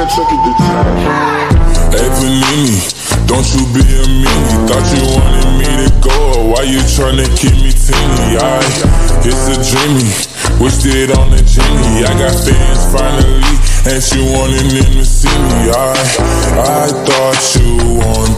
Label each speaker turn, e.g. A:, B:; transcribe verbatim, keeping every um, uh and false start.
A: Hey Panini, don't you be a meanie. Thought you wanted me to go, or why you tryna keep me teeny? I, it's a dreamy, wished it on the genie. I got fans finally, and you wanted them to see me. I, I thought you wanted